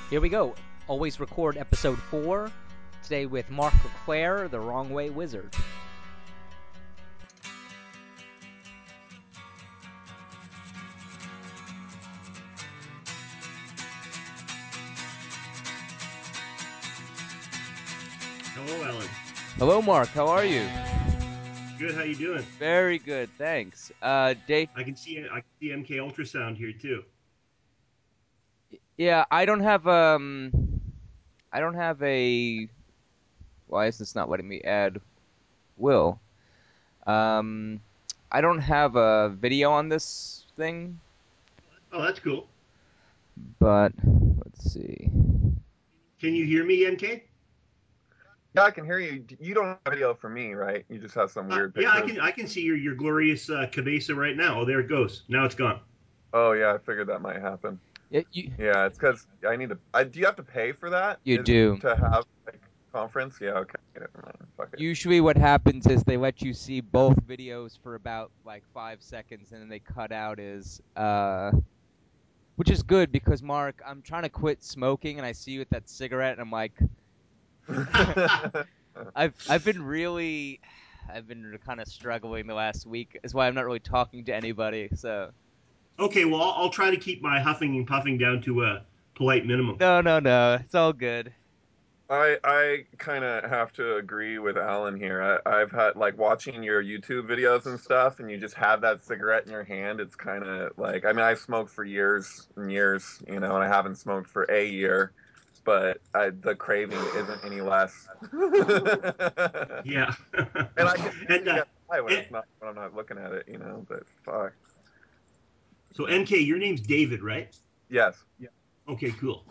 Here we go. Always record episode 4. Today with Mark LeClaire, the Wrong Way Wizard. Hello, Alan. Hello, Mark. How are you? Good. How you doing? Very good, thanks. Dave. I can see MK Ultrasound here too. Yeah, I don't have a. Why is this not letting me add? Will. Um, I don't have a video on this thing, Oh, that's cool. but let's see. Can you hear me, MK? Yeah, I can hear you. You don't have video for me, right? You just have some weird Yeah, pictures. I can see your glorious cabeza right now. Oh, there it goes. Now it's gone. Oh yeah, I figured that might happen. You Yeah, it's because I need to. Do you have to pay for that? you do. To have like conference? Yeah, okay. Never mind. Fuck it. Usually, what happens is they let you see both videos for about like 5 seconds, and then they cut out which is good because Mark, I'm trying to quit smoking, and I see you with that cigarette, and I'm like, I've been kind of struggling the last week. Is why I'm not really talking to anybody. So Okay, well, I'll try to keep my huffing and puffing down to a polite minimum. no, it's all good. I kind of have to agree with Alan here. I've had like watching your YouTube videos and stuff, and you just have that cigarette in your hand. It's kind of like, I mean, I've smoked for years and years, and I haven't smoked for a year, but the craving isn't any less. Yeah. And I can and, usually get by when and it's not when I'm not looking at it, but fuck. so MK, your name's David, right? Yes. Okay, cool.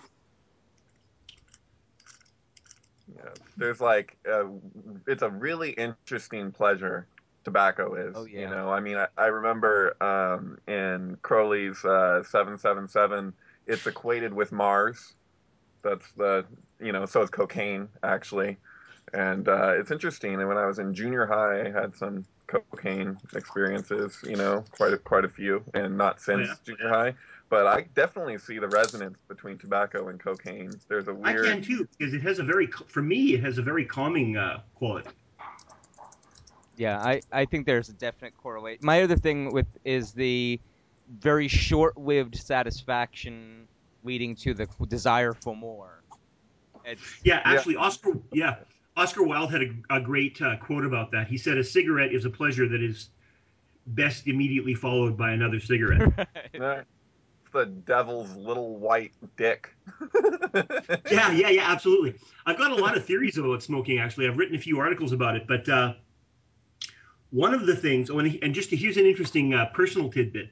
Yeah. There's like it's a really interesting pleasure tobacco Oh is. yeah. I mean, I remember in Crowley's 777, it's equated with Mars. That's so it's cocaine actually. And it's interesting. And when I was in junior high, I had some cocaine experiences, quite a few, and not Oh yeah. since junior high. But I definitely see the resonance between tobacco and cocaine. There's a I weird. can too because for me, it has a very calming quality. Yeah, I think there's a definite correlation. My other thing with is the very short-lived satisfaction leading to the desire for more. It's Yeah, Yeah, actually, Oscar Wilde had a great quote about that. He said, "A cigarette is a pleasure that is best immediately followed by another cigarette." right. it's the devil's little white dick. Yeah, absolutely. I've got a lot of theories about smoking. Actually, I've written a few articles about it. But one of the things, and just here's an interesting personal tidbit.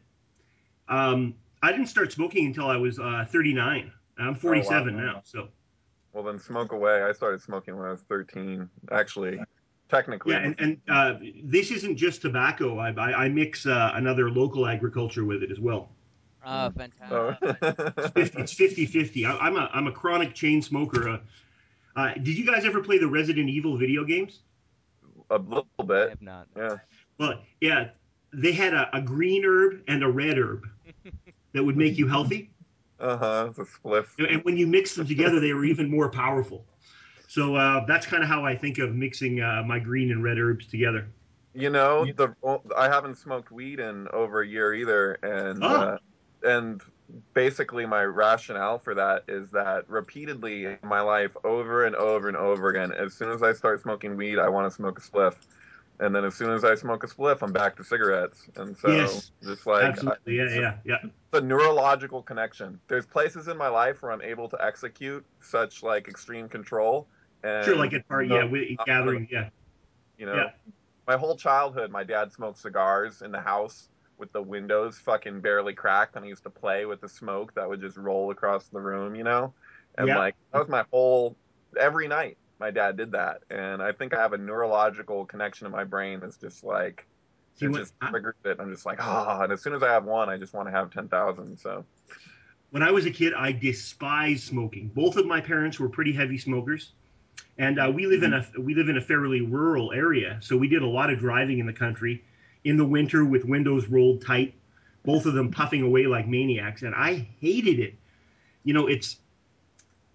I didn't start smoking until I was 39. I'm Oh wow. 47 now, so Well then smoke away. I started smoking when I was 13. Actually, yeah. technically. And this isn't just tobacco. I mix another local agriculture with it as well. Ah, Oh. fantastic. It's 50-50. I'm a chronic chain smoker. Did you guys ever play the Resident Evil video games? A little I bit. have not. Yeah. Well, yeah, they had a green herb and a red herb that would make you healthy. Uh-huh. It's a spliff. And when you mix them together, they were even more powerful. So that's kind of how I think of mixing my green and red herbs together. The I haven't smoked weed in over a year either, Oh, and basically my rationale for that is that repeatedly in my life, over and over and over again, as soon as I start smoking weed, I want to smoke a spliff, and then as soon as I smoke a spliff, I'm back to cigarettes, and so yes, just like absolutely. Yeah. the neurological connection. There's places in my life where I'm able to execute such like extreme control, Sure, and like at party, yeah, no, with not one of them, gathering, yeah, you yeah, know my whole childhood, my dad smoked cigars in the house with the windows fucking barely cracked, and I used to play with the smoke that would just roll across the room. And yeah. like that was my whole every night. My dad did that, and I think I have a neurological connection in my brain that's just like See it what just triggers it. I'm just like, and as soon as I have one, I just want to have 10,000. So, when I was a kid, I despised smoking. Both of my parents were pretty heavy smokers, and we live in a fairly rural area, so we did a lot of driving in the country in the winter with windows rolled tight. Both of them puffing away like maniacs, and I hated it. It's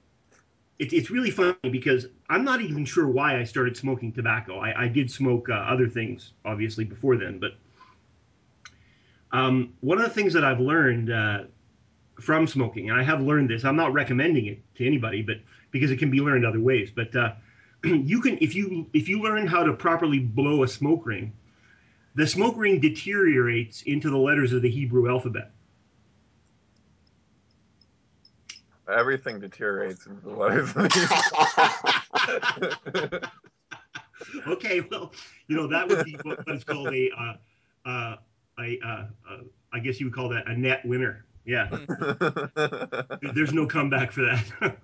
it's really funny because I'm not even sure why I started smoking tobacco. I did smoke other things, obviously, before then. But one of the things that I've learned from smoking, and I have learned this, I'm not recommending it to anybody, but because it can be learned other ways. But you can, if you learn how to properly blow a smoke ring, the smoke ring deteriorates into the letters of the Hebrew alphabet. Everything deteriorates into the letters. Okay, well, that would be what is called I guess you would call that a net winner. Yeah, there's no comeback for that.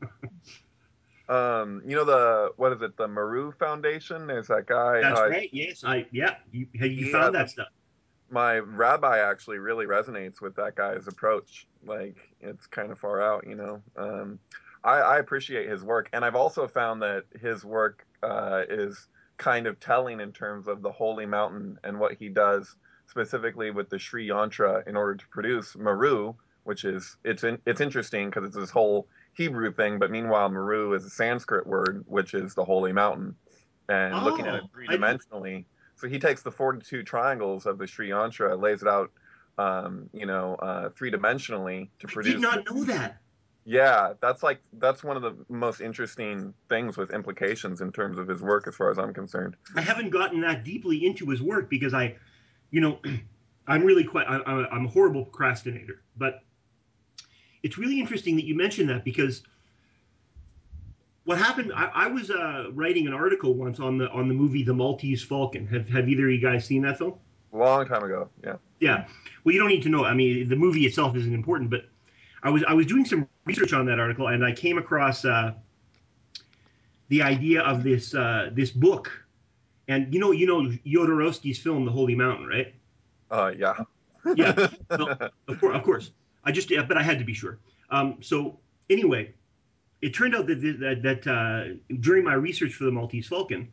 what is it? The Maru Foundation. There's that guy. That's right. Yes, you He found has that stuff. my rabbi actually really resonates with that guy's approach. Like it's kind of far out, I appreciate his work, and I've also found that his work is kind of telling in terms of the holy mountain and what he does specifically with the Sri Yantra in order to produce Maru, which is it's interesting because it's this whole Hebrew thing, but meanwhile Maru is a Sanskrit word which is the holy mountain, and looking at it Oh, three I didn't. dimensionally. So he takes the 42 triangles of the Sri Yantra, lays it out, three dimensionally to I did produce. not know that. Yeah, that's one of the most interesting things with implications in terms of his work, as far as I'm concerned. I haven't gotten that deeply into his work because you know, I'm really I'm a horrible procrastinator. But it's really interesting that you mentioned that because what happened, I was writing an article once on the movie The Maltese Falcon. Have either of you guys seen that film? Long time ago, yeah. Yeah. Well, you don't need to know. I mean, the movie itself isn't important, but I was doing some research on that article and I came across the idea of this book. And you know Jodorowsky's film The Holy Mountain, right? Yeah. Yeah. Well, of course. But I had to be sure. So anyway, it turned out that during my research for the Maltese Falcon,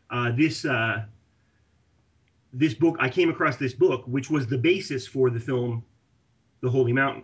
this book, I came across this book, which was the basis for the film The Holy Mountain.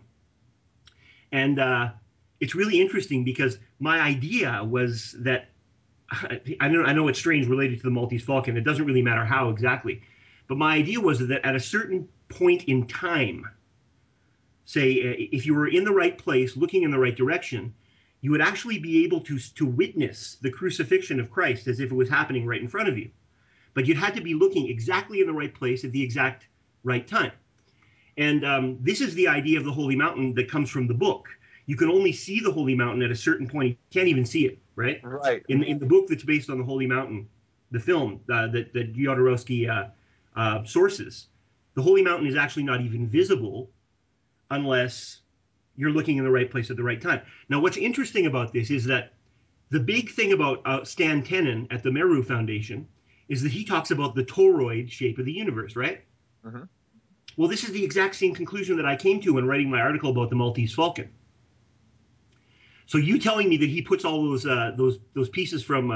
And it's really interesting because my idea was that I know it's strange related to the Maltese Falcon. It doesn't really matter how exactly, but my idea was that at a certain point in time, say if you were in the right place, looking in the right direction, you would actually be able to witness the crucifixion of Christ as if it was happening right in front of you. But you'd had to be looking exactly in the right place at the exact right time. And this is the idea of the Holy Mountain that comes from the book. You can only see the Holy Mountain at a certain point. You can't even see it, right? Right. In the book that's based on the Holy Mountain, the film that Jodorowsky sources, the Holy Mountain is actually not even visible unless you're looking in the right place at the right time. Now, what's interesting about this is that the big thing about Stan Tenen at the Meru Foundation is that he talks about the toroid shape of the universe, right? Mm-hmm. Well, this is the exact same conclusion that I came to when writing my article about the Maltese Falcon. So you telling me that he puts all those pieces from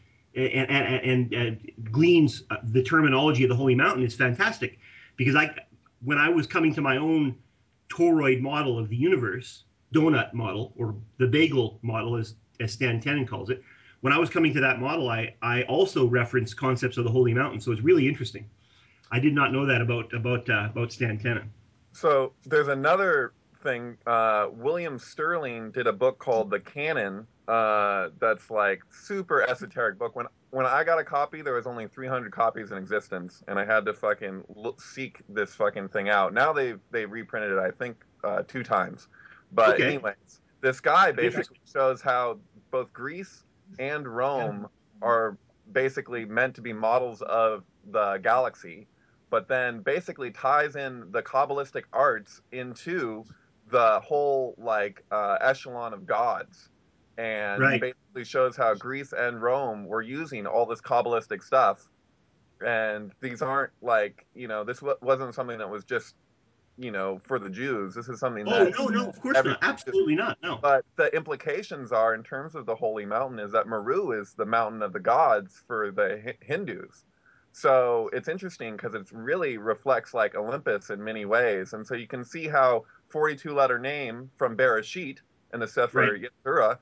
and gleans the terminology of the Holy Mountain is fantastic, because when I was coming to my own toroid model of the universe, donut model, or the bagel model, as Stan Tenen calls it, when I was coming to that model, I also referenced concepts of the Holy Mountain. So it's really interesting. I did not know that about Stan Tenen. So there's another thing. William Sterling did a book called The Canon. That's like super esoteric book. When I got a copy, there was only 300 copies in existence, and I had to fucking seek this fucking thing out. Now they reprinted it, I think, 2 times. But Okay. anyways, this guy Interesting. basically shows how both Greece and Rome are basically meant to be models of the galaxy, but then basically ties in the Kabbalistic arts into the whole like echelon of gods, and Right. basically shows how Greece and Rome were using all this Kabbalistic stuff. And these aren't like, this wasn't something that was just, for the Jews. This is something Oh, that no, no, of course every not. Absolutely not. No. but the implications are, in terms of the Holy Mountain, is that Meru is the mountain of the gods for the Hindus. So it's interesting because it really reflects like Olympus in many ways. And so you can see how 42 letter name from Bereshit and the Right. Sefer Yetzirah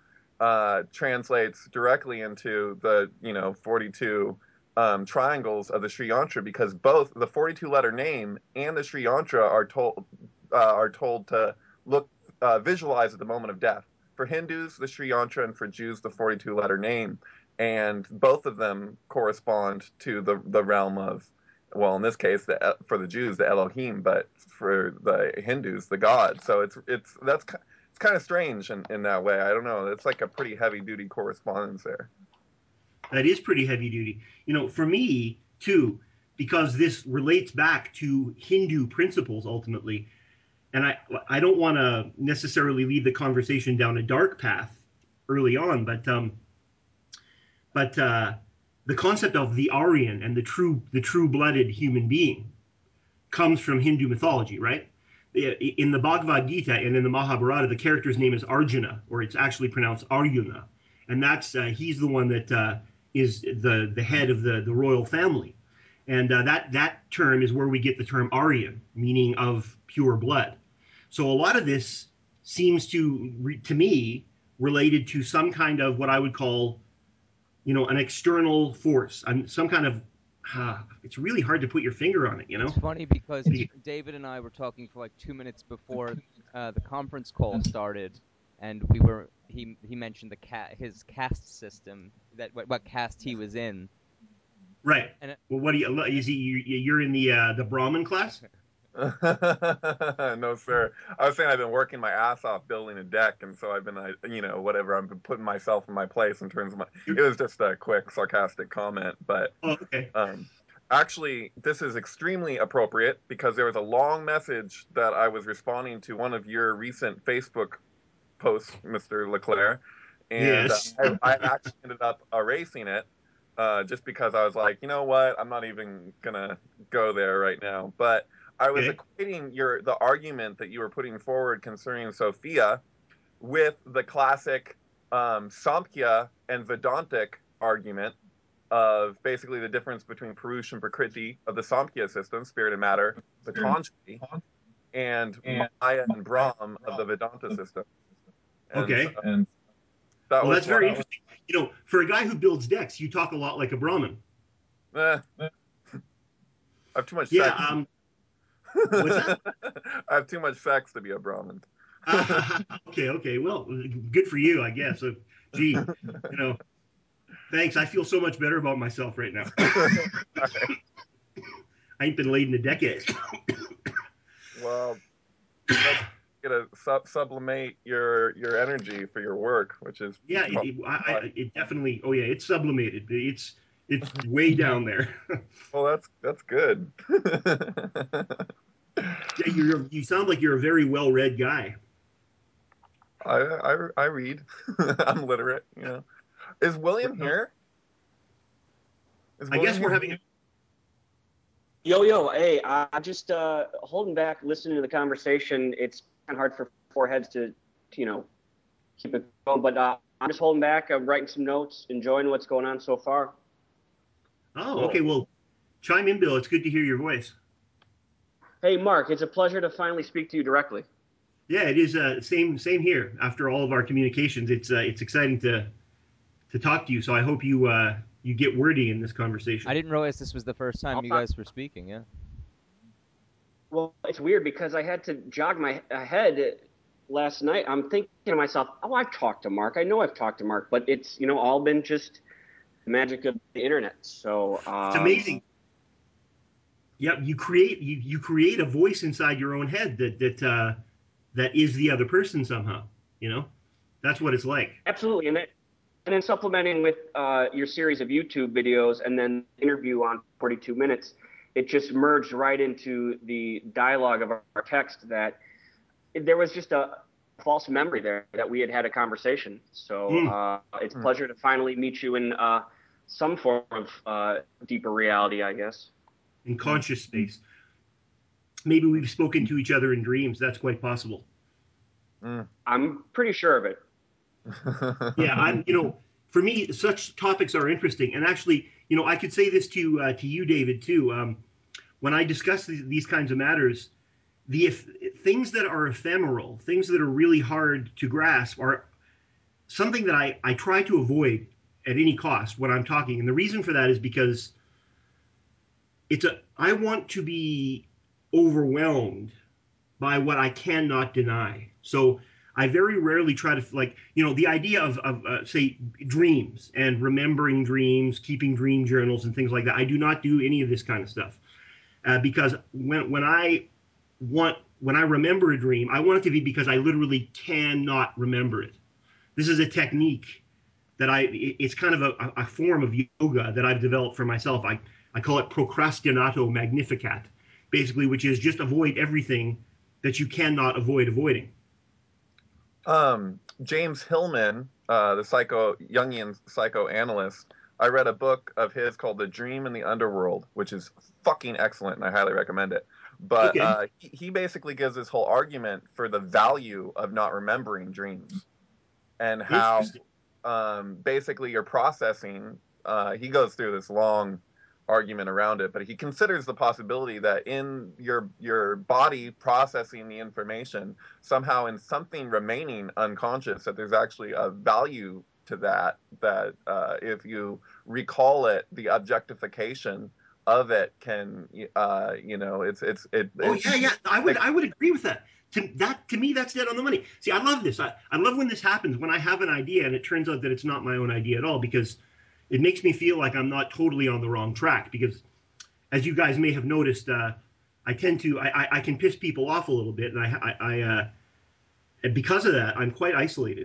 translates directly into the 42 triangles of the Sri Yantra, because both the 42 letter name and the Sri Yantra are told to look visualize at the moment of death. For Hindus, the Sri Yantra, and for Jews, the 42 letter name, and both of them correspond to the realm of, well, in this case, for the Jews, the Elohim, but for the Hindus, the God. So it's kind of strange in that way. I don't know. It's like a pretty heavy duty correspondence there. That is pretty heavy duty. For me, too, because this relates back to Hindu principles ultimately, and I don't want to necessarily lead the conversation down a dark path early on, but the concept of the Aryan and the true-blooded human being comes from Hindu mythology, right? In the Bhagavad Gita and in the Mahabharata, the character's name is Arjuna, or it's actually pronounced Aryuna, and that's he's the one that is the head of the royal family, and that term is where we get the term Aryan, meaning of pure blood. So a lot of this seems to me related to some kind of what I would call, an external force, some kind of. It's really hard to put your finger on it, It's funny because David and I were talking for like 2 minutes before the conference call started, and he mentioned his caste system, that what caste he was in. Right. And well, what do you're in the Brahmin class? No, sir. I was saying I've been working my ass off building a deck, and so I've been, whatever. I've been putting myself in my place in terms of It was just a quick sarcastic comment, but okay. Actually, this is extremely appropriate because there was a long message that I was responding to one of your recent Facebook posts, Mr. LeClaire, and yes. I actually ended up erasing it just because I was like, you know what, I'm not even gonna go there right now, but. I was equating the argument that you were putting forward concerning Sophia with the classic Samkhya and Vedantic argument of basically the difference between Purush and Prakriti of the Samkhya system, spirit and matter, Patanjali, and Maya and Brahm of the Vedanta system. And that's very interesting. For a guy who builds decks, you talk a lot like a Brahmin. I have too much sex. Yeah. What's that? I have too much sex to be a Brahmin. Okay. Well, good for you, I guess. So, gee, thanks. I feel so much better about myself right now. I ain't been laid in a decade. Well, that's gonna sublimate your energy for your work, which is it definitely. Oh yeah, it's sublimated. It's way down there. Well, that's good. Yeah, you sound like you're a very well-read guy. I read. I'm literate. Is William here? I guess we're having. Yo, hey, I'm just holding back, listening to the conversation. It's kind of hard for four heads to, keep it going. But I'm just holding back. I'm writing some notes, enjoying what's going on so far. Oh, okay. Well, chime in, Bill. It's good to hear your voice. Hey, Mark, it's a pleasure to finally speak to you directly. Yeah, it is. Same here. After all of our communications, it's exciting to talk to you. So I hope you get wordy in this conversation. I didn't realize this was the first time you guys were speaking. Yeah. Well, it's weird because I had to jog my head last night. I'm thinking to myself, oh, I've talked to Mark. I know I've talked to Mark, but it's all been just the magic of the internet. So it's amazing. Yep, you create a voice inside your own head that is the other person somehow. That's what it's like. Absolutely, and then supplementing with your series of YouTube videos and then interview on 42 minutes, it just merged right into the dialogue of our text that there was just a false memory there that we had a conversation. So it's a pleasure to finally meet you in some form of deeper reality, I guess. In conscious space. Maybe we've spoken to each other in dreams. That's quite possible. I'm pretty sure of it. Yeah, for me, such topics are interesting. And actually, I could say this to you, David, too. When I discuss these kinds of matters, things that are ephemeral, things that are really hard to grasp something that I try to avoid at any cost when I'm talking. And the reason for that is because I want to be overwhelmed by what I cannot deny. So I very rarely try to, like, the idea of say, dreams and remembering dreams, keeping dream journals and things like that. I do not do any of this kind of stuff because when I remember a dream, I want it to be because I literally cannot remember it. This is a technique that it's kind of a form of yoga that I've developed for myself. I call it procrastinato magnificat, basically, which is just avoid everything that you cannot avoid avoiding. James Hillman, the Jungian psychoanalyst, I read a book of his called The Dream in the Underworld, which is fucking excellent, and I highly recommend it. But Okay. He basically gives this whole argument for the value of not remembering dreams and how basically you're processing. He goes through this long argument around it, but he considers the possibility that in your body processing the information, somehow in something remaining unconscious, that there's actually a value to that if you recall it, the objectification of it can oh yeah, I would agree with that. To me, that's dead on the money. See, I love this. I love when this happens, when I have an idea and it turns out that it's not my own idea at all, because it makes me feel like I'm not totally on the wrong track. Because as you guys may have noticed, I can piss people off a little bit, and and because of that, I'm quite isolated.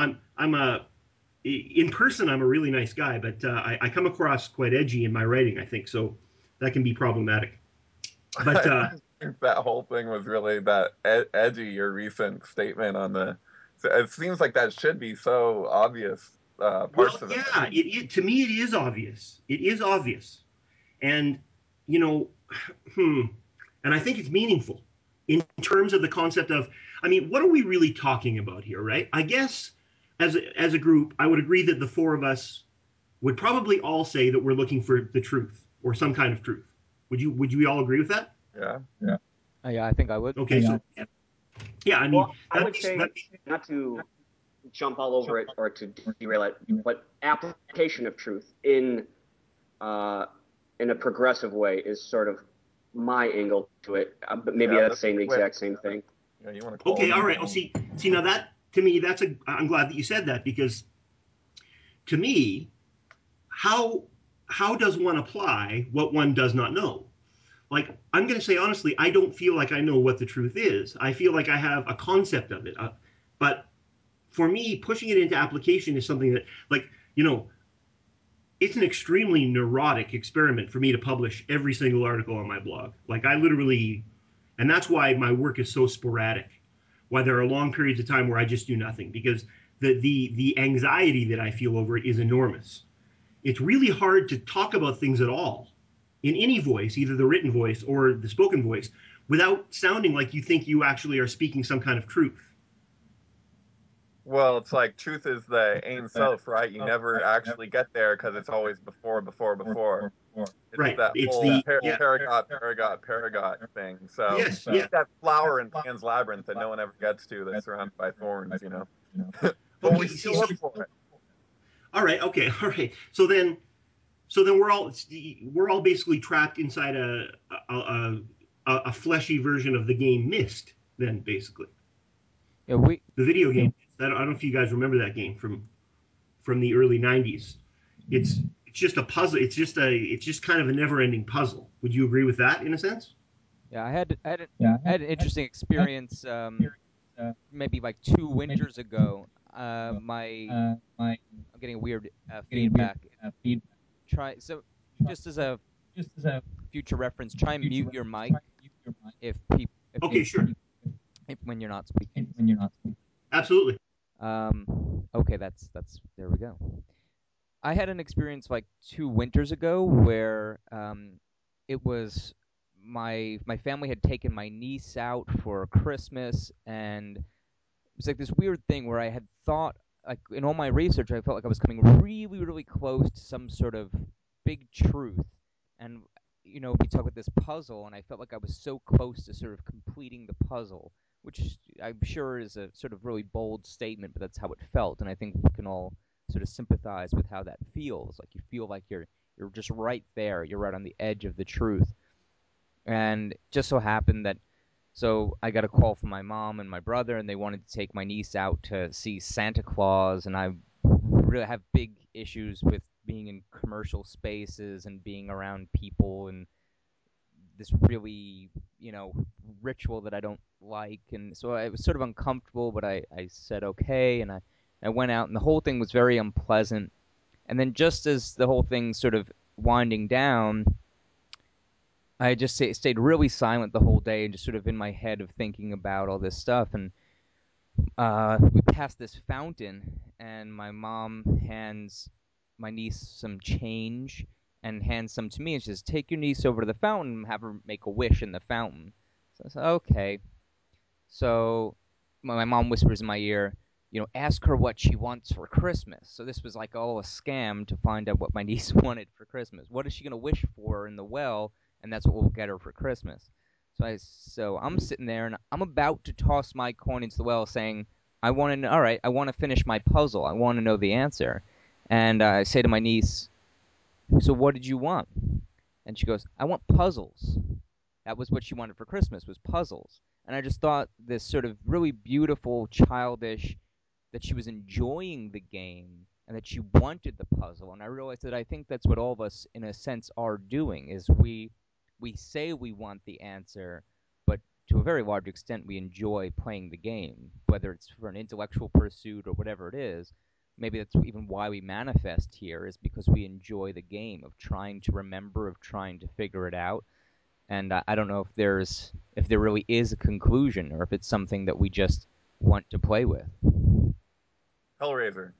In person, I'm a really nice guy, but I come across quite edgy in my writing, I think, so that can be problematic. But I think that whole thing was really that edgy. Your recent statement on it seems like that should be so obvious. Parts of it. yeah, to me it is obvious. It is obvious, and you know, and I think it's meaningful in terms of the concept of. I mean, what are we really talking about here, right? I guess as a group, I would agree that the four of us would probably all say that we're looking for the truth or some kind of truth. Would you all agree with that? Yeah. Yeah, I think I would. Okay, so yeah, I mean Well, I would say, not to jump all over it or to derail it, but application of truth in a progressive way is sort of my angle to it. But maybe that's saying the exact same thing. Yeah, you want to call okay, it. all right. Well, see now that to me I'm glad that you said that, because to me, how does one apply what one does not know? Like, I'm going to say honestly, I don't feel like I know what the truth is. I feel like I have a concept of it, but for me, pushing it into application is something that, like, it's an extremely neurotic experiment for me to publish every single article on my blog. Like, I literally, and that's why my work is so sporadic. Why there are long periods of time where I just do nothing, because the anxiety that I feel over it is enormous. It's really hard to talk about things at all in any voice, either the written voice or the spoken voice, without sounding like you think you actually are speaking some kind of truth. Well, it's like truth is the Ein Sof, right? You never actually get there because it's always before. It's Right. that It's whole the yeah. paragot thing. So Yes. it's Yeah. that flower in Pan's Labyrinth that no one ever gets to, that's surrounded by thorns. But Okay. we still look for it. All right. Okay. All right. So then we're all basically trapped inside a fleshy version of the game Myst. Then basically Yeah, we the video game. I don't know if you guys remember that game from the early '90s. It's just a puzzle. It's just kind of a never-ending puzzle. Would you agree with that in a sense? Yeah, I had an interesting experience. Maybe like 2 winters ago. I'm getting weird feedback. So just as a future reference, try and mute your mic Okay, sure. if when you're not speaking. Absolutely. Okay, that's there we go. I had an experience like 2 winters ago where it was my family had taken my niece out for Christmas, and it was like this weird thing where I had thought, like, in all my research, I felt like I was coming really, really close to some sort of big truth. And we talk about this puzzle, and I felt like I was so close to sort of completing the puzzle, which I'm sure is a sort of really bold statement, but that's how it felt, and I think we can all sort of sympathize with how that feels. Like you feel like you're just right there, you're right on the edge of the truth. And it just so happened that so I got a call from my mom and my brother, and they wanted to take my niece out to see Santa Claus, and I really have big issues with being in commercial spaces and being around people and this really, ritual that I don't like. And so I was sort of uncomfortable, but I said okay, and I went out, and the whole thing was very unpleasant. And then just as the whole thing sort of winding down, I just stayed really silent the whole day and just sort of in my head of thinking about all this stuff. And we passed this fountain, and my mom hands my niece some change and hands some to me, and she says, "Take your niece over to the fountain and have her make a wish in the fountain." So I said, "Okay." So my mom whispers in my ear, ask her what she wants for Christmas. So this was like all a scam to find out what my niece wanted for Christmas. What is she going to wish for in the well? And that's what we'll get her for Christmas. So I'm sitting there, and I'm about to toss my coin into the well, saying, "I want to know. All right, I want to finish my puzzle. I want to know the answer." And I say to my niece, "So what did you want?" And she goes, "I want puzzles." That was what she wanted for Christmas, was puzzles. And I just thought this sort of really beautiful, childish, that she was enjoying the game and that she wanted the puzzle. And I realized that I think that's what all of us, in a sense, are doing, is we say we want the answer, but to a very large extent we enjoy playing the game, whether it's for an intellectual pursuit or whatever it is. Maybe that's even why we manifest here, is because we enjoy the game of trying to remember, of trying to figure it out. And I don't know if there really is a conclusion, or if it's something that we just want to play with. Hellraiser.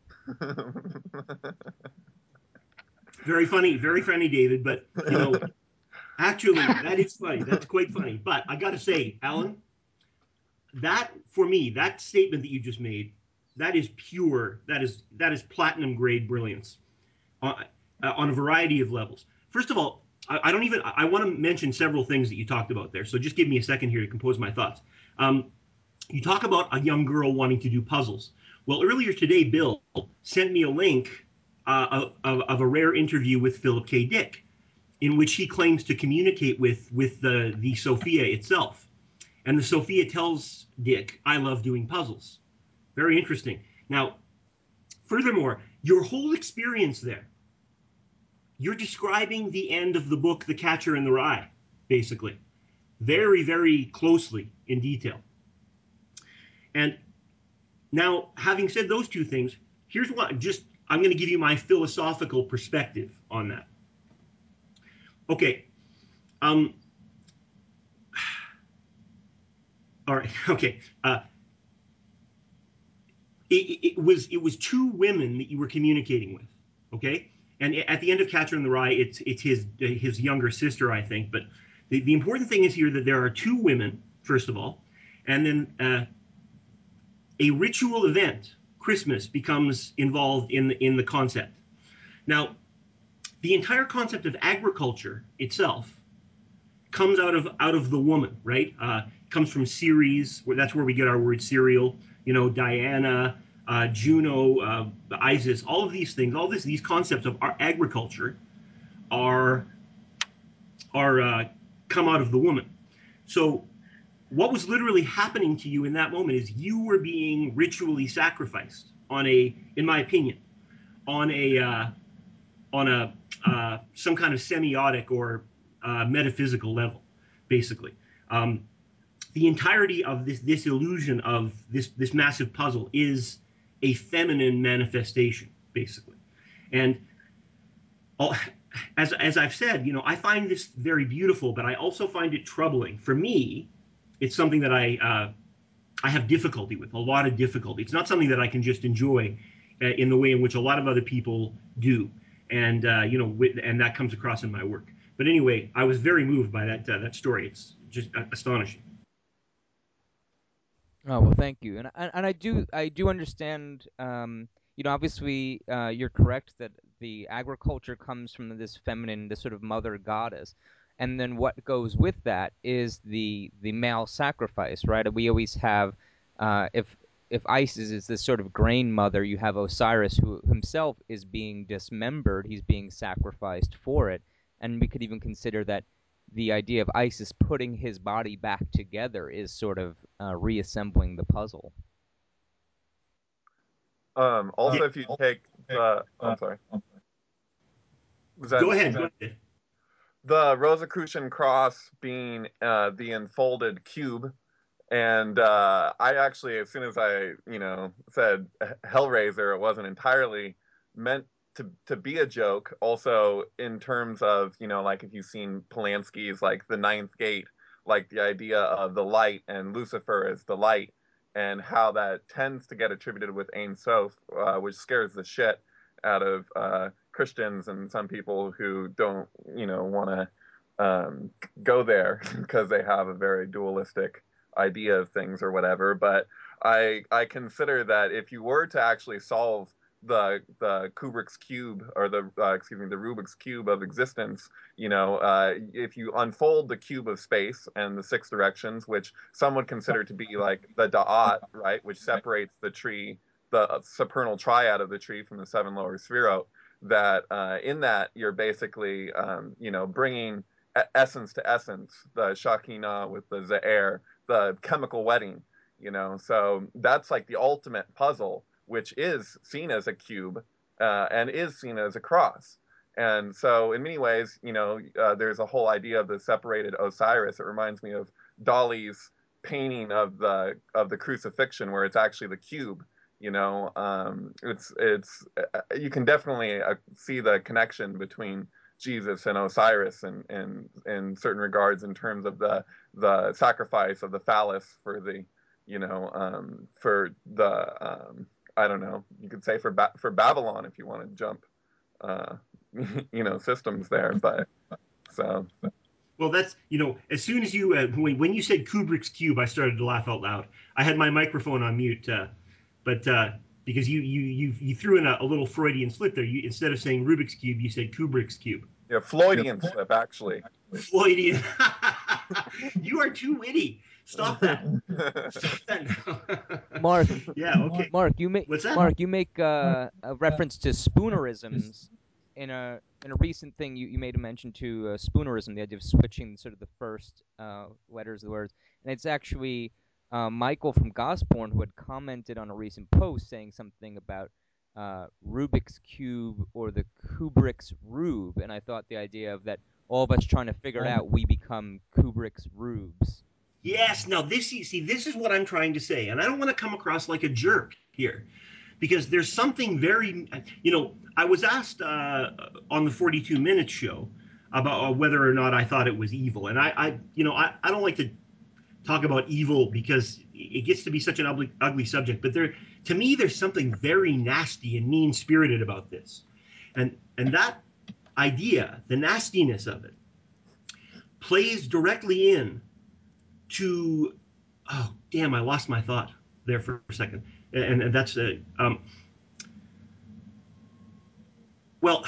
Very funny, David. But actually, that is funny. That's quite funny. But I got to say, Alan, that for me, that statement that you just made, that is pure. That is platinum grade brilliance on a variety of levels. First of all, I don't even. I want to mention several things that you talked about there. So just give me a second here to compose my thoughts. You talk about a young girl wanting to do puzzles. Well, earlier today, Bill sent me a link of a rare interview with Philip K. Dick, in which he claims to communicate with the Sophia itself. And the Sophia tells Dick, "I love doing puzzles." Very interesting. Now, furthermore, your whole experience there, you're describing the end of the book, The Catcher in the Rye, basically, very, very closely in detail. And now, having said those two things, here's what I'm going to give you my philosophical perspective on that. Okay. All right. Okay. It was two women that you were communicating with. Okay. And at the end of Catcher in the Rye, it's his younger sister, I think. But the important thing is here that there are two women, first of all, and then a ritual event, Christmas, becomes involved in the concept. Now, the entire concept of agriculture itself comes out of the woman, right? Comes from Ceres, that's where we get our word cereal. Diana, Juno, Isis, all of these things, these concepts of our agriculture are come out of the woman. So what was literally happening to you in that moment is you were being ritually sacrificed in my opinion, on some kind of semiotic or metaphysical level, basically. The entirety of this illusion of this massive puzzle is a feminine manifestation, basically. And as I've said, I find this very beautiful, but I also find it troubling. For me, it's something that I have difficulty with, a lot of difficulty. It's not something that I can just enjoy in the way in which a lot of other people do, and and that comes across in my work. But anyway, I was very moved by that story. It's just astonishing. Oh well, thank you, and I do understand. Obviously, you're correct that the agriculture comes from this feminine, this sort of mother goddess, And then what goes with that is the male sacrifice, right? We always have, if Isis is this sort of grain mother, you have Osiris, who himself is being dismembered. He's being sacrificed for it. And we could even consider that the idea of Isis putting his body back together is sort of reassembling the puzzle. Also, if you take the, I'm sorry. Go ahead. The Rosicrucian cross being the enfolded cube, and I actually, as soon as I, said Hellraiser, it wasn't entirely meant to be a joke. Also, in terms of, like if you've seen Polanski's, like The Ninth Gate, like the idea of the light and Lucifer as the light, and how that tends to get attributed with Ein Sof, which scares the shit out of Christians and some people who don't, want to go there because they have a very dualistic idea of things or whatever. But I consider that if you were to actually solve the Kubrick's cube, or the Rubik's cube of existence, if you unfold the cube of space and the six directions, which some would consider to be like the Da'at, right, which separates the tree, the supernal triad of the tree, from the seven lower sphero, that in that you're basically bringing essence to essence, the Shekinah with the Ze'er, the chemical wedding, so that's like the ultimate puzzle, which is seen as a cube and is seen as a cross. And so in many ways, there's a whole idea of the separated Osiris. It reminds me of Dali's painting of the crucifixion, where it's actually the cube. It's you can definitely see the connection between Jesus and Osiris in certain regards, in terms of the sacrifice of the phallus for the for the I don't know, you could say for Babylon, if you want to jump systems there. But so well, that's, as soon as you when you said Kubrick's cube, I started to laugh out loud. I had my microphone on mute, but because you threw in a little Freudian slip there. Instead of saying Rubik's cube, you said Kubrick's cube. Yeah, Floydian slip, actually. Floydian. You are too witty. Stop that. Stop that now. Mark. Yeah. Okay. Mark, you make What's that? Mark, you make a reference to spoonerisms in a recent thing. You made a mention to spoonerism, the idea of switching sort of the first letters of the words, and it's actually Michael from Gosborn who had commented on a recent post saying something about Rubik's cube or the Kubrick's Rube, and I thought the idea of that all of us trying to figure it out, we become Kubrick's Rubes. Yes. Now this is what I'm trying to say, and I don't want to come across like a jerk here, because there's something very, I was asked on the 42 Minutes show about whether or not I thought it was evil, and I don't like to talk about evil because it gets to be such an ugly subject. But to me, there's something very nasty and mean-spirited about this, and that idea, the nastiness of it, plays directly in to, oh damn, I lost my thought there for a second, and that's well,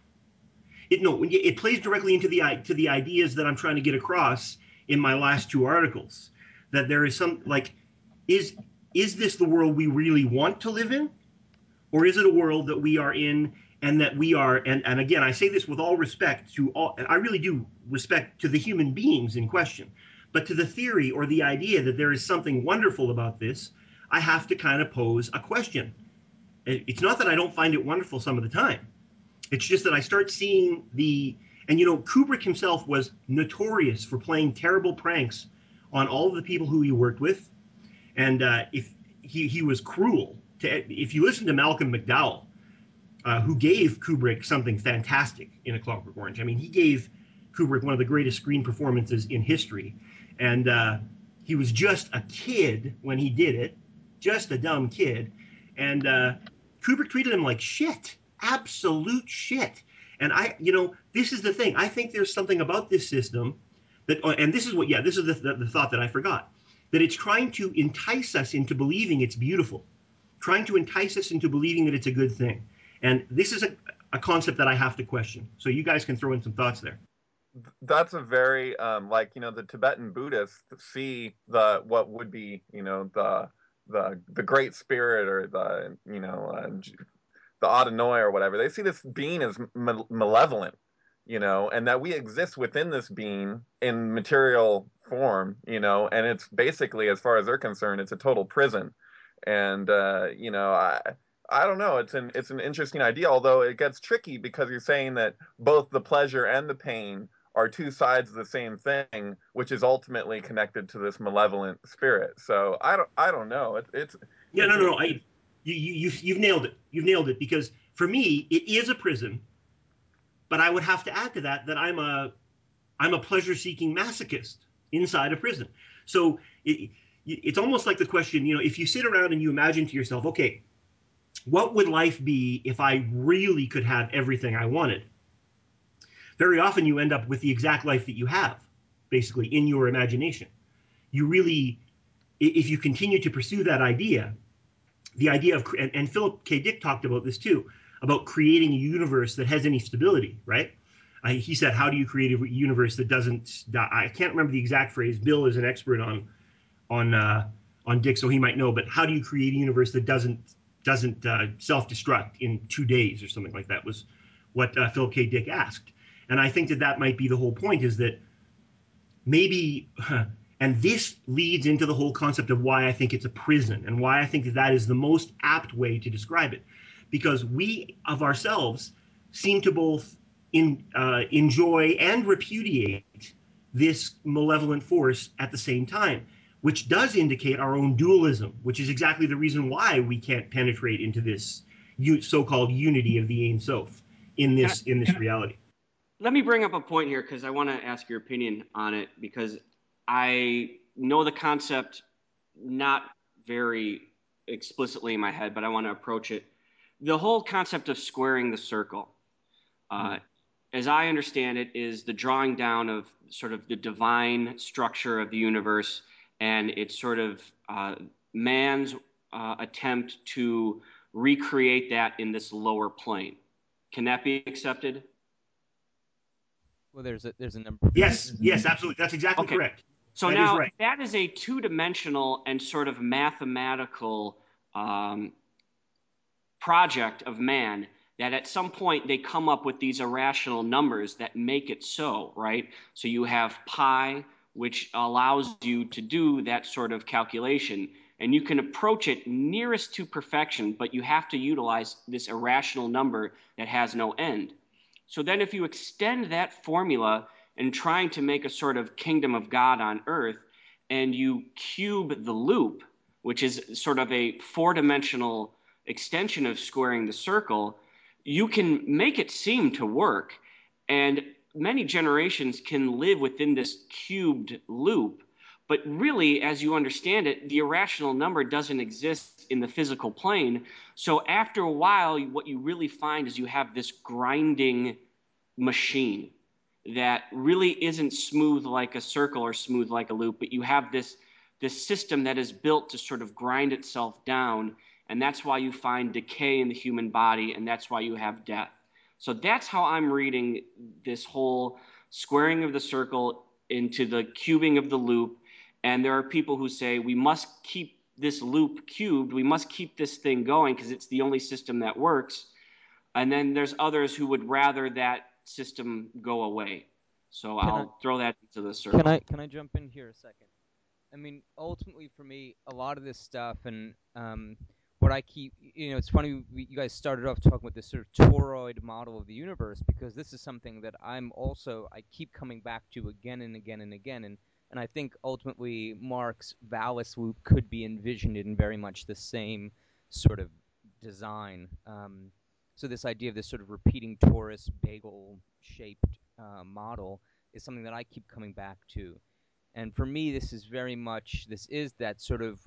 it plays directly into the ideas that I'm trying to get across in my last two articles, that there is some, like, is this the world we really want to live in, or is it a world that we are in, and that we are, and again, I say this with all respect to all, I really do respect to the human beings in question, but to the theory or the idea that there is something wonderful about this, I have to kind of pose a question. It's not that I don't find it wonderful some of the time. It's just that I start seeing and Kubrick himself was notorious for playing terrible pranks on all of the people who he worked with. And if he was cruel. If you listen to Malcolm McDowell, who gave Kubrick something fantastic in A Clockwork Orange. I mean, he gave Kubrick one of the greatest screen performances in history. And he was just a kid when he did it, just a dumb kid. And Kubrick treated him like shit, absolute shit. And this is the thing. I think there's something about this system that, and this is the thought that I forgot, that it's trying to entice us into believing it's beautiful, trying to entice us into believing that it's a good thing. And this is a concept that I have to question. So you guys can throw in some thoughts there. that's a very like the Tibetan Buddhists see the what would be the Great Spirit or the Adonai or whatever. They see this being as malevolent, and that we exist within this being in material form, and it's basically, as far as they're concerned, it's a total prison. And I don't know. It's an interesting idea, although it gets tricky because you're saying that both the pleasure and the pain are two sides of the same thing, which is ultimately connected to this malevolent spirit. So I don't know. Yeah, it's no, no, no. You've nailed it. You've nailed it because for me, it is a prison. But I would have to add to that that I'm a pleasure-seeking masochist inside a prison. So it's almost like the question, if you sit around and you imagine to yourself, okay, what would life be if I really could have everything I wanted? Very often you end up with the exact life that you have, basically, in your imagination. You really, if you continue to pursue that idea, the idea of, and Philip K. Dick talked about this too, about creating a universe that has any stability, right? He said, "How do you create a universe that doesn't die?" I can't remember the exact phrase. Bill is an expert on Dick, so he might know. But how do you create a universe that doesn't self-destruct in 2 days or something like that? Was what Philip K. Dick asked, and I think that might be the whole point. Is that maybe, and this leads into the whole concept of why I think it's a prison and why I think that is the most apt way to describe it, because we of ourselves seem to both enjoy and repudiate this malevolent force at the same time, which does indicate our own dualism, which is exactly the reason why we can't penetrate into this so-called unity of the Ein Sof in this reality. Let me bring up a point here because I want to ask your opinion on it, because I know the concept not very explicitly in my head, but I want to approach it. The whole concept of squaring the circle, as I understand it, is the drawing down of sort of the divine structure of the universe, and it's sort of man's attempt to recreate that in this lower plane. Can that be accepted? Well, there's a number. Yes, absolutely. That's exactly correct. So that now is right. that is a two-dimensional and sort of mathematical project of man, that at some point they come up with these irrational numbers that make it so, right? So you have pi, which allows you to do that sort of calculation, and you can approach it nearest to perfection, but you have to utilize this irrational number that has no end. So then if you extend that formula and trying to make a sort of kingdom of God on earth, and you cube the loop, which is sort of a four-dimensional extension of squaring the circle, you can make it seem to work. And many generations can live within this cubed loop. But really, as you understand it, the irrational number doesn't exist in the physical plane. So after a while, what you really find is you have this grinding machine that really isn't smooth like a circle or smooth like a loop, but you have this system that is built to sort of grind itself down, and that's why you find decay in the human body, and that's why you have death. So that's how I'm reading this whole squaring of the circle into the cubing of the loop. And there are people who say we must keep this loop cubed, we must keep this thing going because it's the only system that works. And then there's others who would rather that system go away. So I'll throw that into the circle. Can I jump in here a second? I mean, ultimately for me, a lot of this stuff and what I keep, it's funny you guys started off talking about this sort of toroid model of the universe, because this is something that I keep coming back to again and again and again, and I think ultimately Mark's Valis loop could be envisioned in very much the same sort of design. So this idea of this sort of repeating torus bagel-shaped model is something that I keep coming back to. And for me, this is that sort of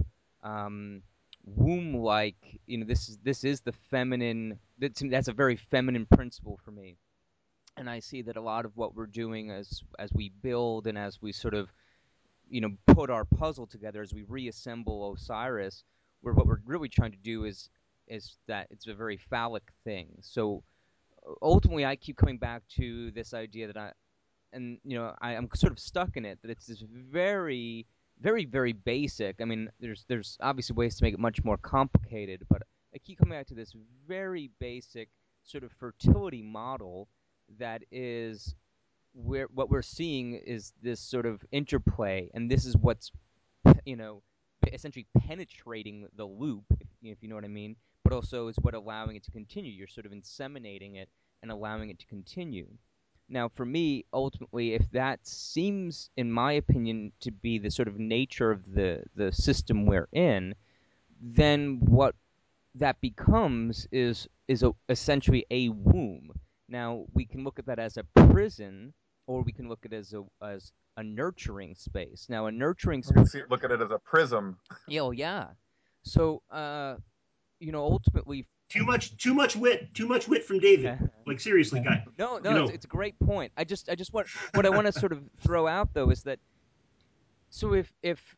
womb-like, this is the feminine, that's a very feminine principle for me. And I see that a lot of what we're doing as we build and as we sort of, put our puzzle together, as we reassemble Osiris, what we're really trying to do is that it's a very phallic thing. So ultimately, I keep coming back to this idea that and I'm sort of stuck in it, that it's this very, very, very basic. I mean, there's obviously ways to make it much more complicated, but I keep coming back to this very basic sort of fertility model that is where what we're seeing is this sort of interplay, and this is what's you know essentially penetrating the loop, if you know what I mean, but also is what allowing it to continue. You're sort of inseminating it and allowing it to continue. Now, for me, ultimately, if that seems, in my opinion, to be the sort of nature of the system we're in, then what that becomes is essentially a womb. Now, we can look at that as a prison, or we can look at it as a nurturing space. Now, a nurturing space. Look at it as a prism. Yeah, oh, yeah. So, ultimately. Too much wit from David. Like, seriously, guy. No, it's a great point. I just what I want to sort of throw out though is that, so if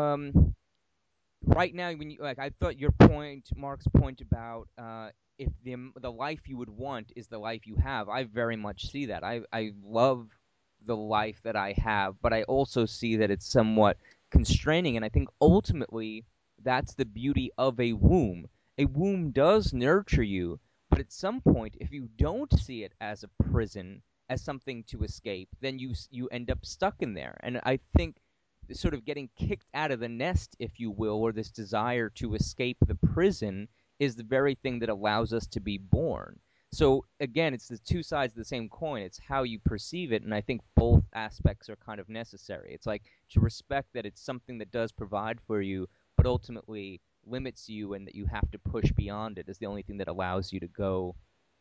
right now, when you, like, I thought your point, Mark's point about if the life you would want is the life you have, I very much see that. I love the life that I have, but I also see that it's somewhat constraining, and I think ultimately that's the beauty of a womb. A womb does nurture you, but at some point, if you don't see it as a prison, as something to escape, then you end up stuck in there. And I think sort of getting kicked out of the nest, if you will, or this desire to escape the prison, is the very thing that allows us to be born. So again, it's the two sides of the same coin. It's how you perceive it, and I think both aspects are kind of necessary. It's like to respect that it's something that does provide for you, but ultimately limits you, and that you have to push beyond it is the only thing that allows you to go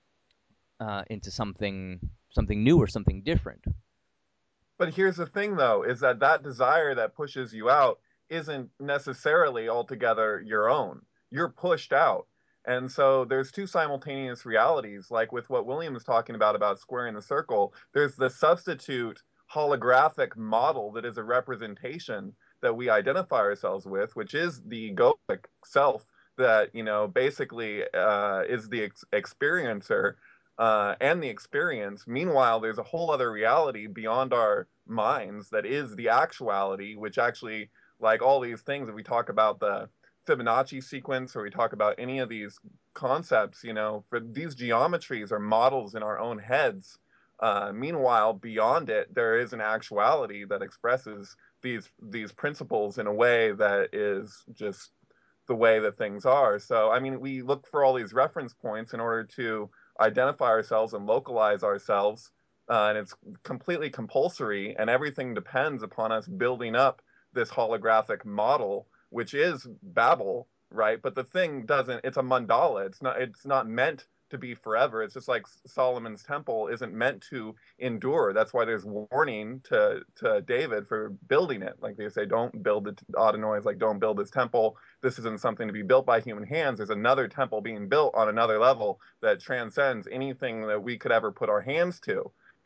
into something new or something different. But here's the thing, though, is that desire that pushes you out isn't necessarily altogether your own. You're pushed out. And so there's two simultaneous realities, like with what William is talking about squaring the circle. There's the substitute holographic model that is a representation that we identify ourselves with, which is the egoic self that, basically is the experiencer and the experience. Meanwhile, there's a whole other reality beyond our minds that is the actuality, which actually, like all these things that we talk about, the Fibonacci sequence, or we talk about any of these concepts, for these geometries are models in our own heads. Meanwhile, beyond it, there is an actuality that expresses these principles in a way that is just the way that things are. So, I mean, we look for all these reference points in order to identify ourselves and localize ourselves, and it's completely compulsory, and everything depends upon us building up this holographic model, which is Babel, right? But the thing it's a mandala. It's not meant to be forever. It's just like Solomon's temple isn't meant to endure. That's why there's warning to David for building it. Like they say, don't build the Adonai, like, don't build this temple. This isn't something to be built by human hands. There's another temple being built on another level that transcends anything that we could ever put our hands to.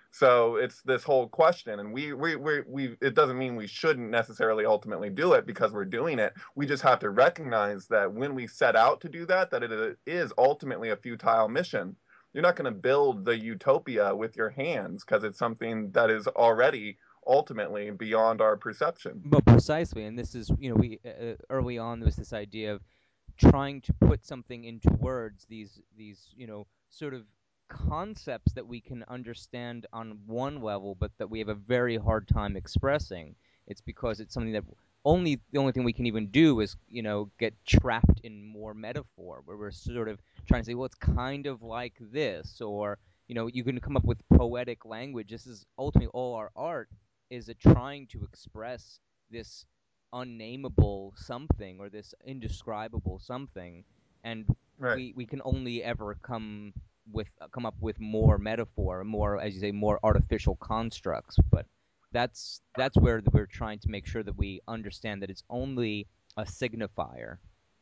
So it's this whole question, and we it doesn't mean we shouldn't necessarily ultimately do it because we're doing it. We just have to recognize that when we set out to do that it is ultimately a futile mission. You're not going to build the utopia with your hands because it's something that is already ultimately beyond our perception. But precisely, and this is, we early on there was this idea of trying to put something into words, these sort of concepts that we can understand on one level, but that we have a very hard time expressing. It's because it's something that the only thing we can even do is, get trapped in more metaphor, where we're sort of trying to say, well, it's kind of like this, or, you can come up with poetic language. This is ultimately all our art, is it trying to express this unnameable something, or this indescribable something, and right. we can only ever come up with more metaphor, more, as you say, more artificial constructs. But that's where we're trying to make sure that we understand that it's only a signifier.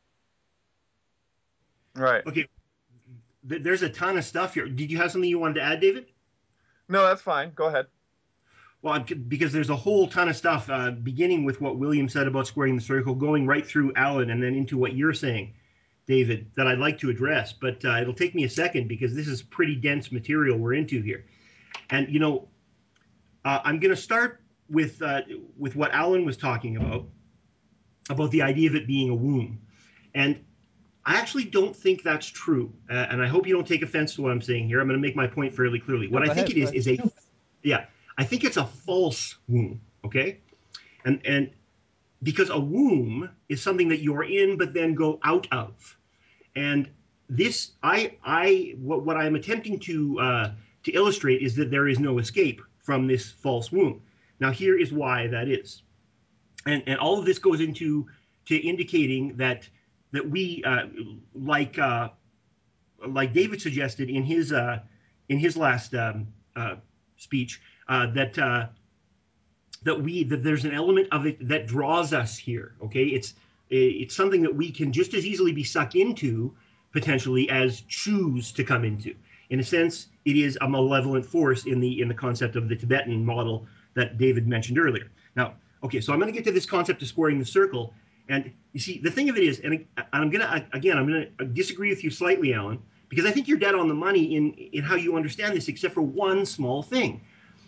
Right. Okay. There's a ton of stuff here. Did you have something you wanted to add, David? No, that's fine. Go ahead. Well, because there's a whole ton of stuff, beginning with what William said about squaring the circle, going right through Alan, and then into what you're saying, David, that I'd like to address. But it'll take me a second because this is pretty dense material we're into here. And, I'm going to start with what Alan was talking about the idea of it being a womb. And I actually don't think that's true. And I hope you don't take offense to what I'm saying here. I'm going to make my point fairly clearly. What I think it is I think it's a false womb, okay? And because a womb is something that you're in but then go out of. And this, what I'm attempting to illustrate is that there is no escape from this false womb. Now, here is why that is. And all of this goes into indicating that we like David suggested in his last speech that there's an element of it that draws us here. Okay, it's something that we can just as easily be sucked into potentially as choose to come into. In a sense, it is a malevolent force in the concept of the Tibetan model that David mentioned earlier. Now, okay, so I'm going to get to this concept of squaring the circle. And you see, the thing of it is, and I'm going to disagree with you slightly, Alan, because I think you're dead on the money in how you understand this, except for one small thing.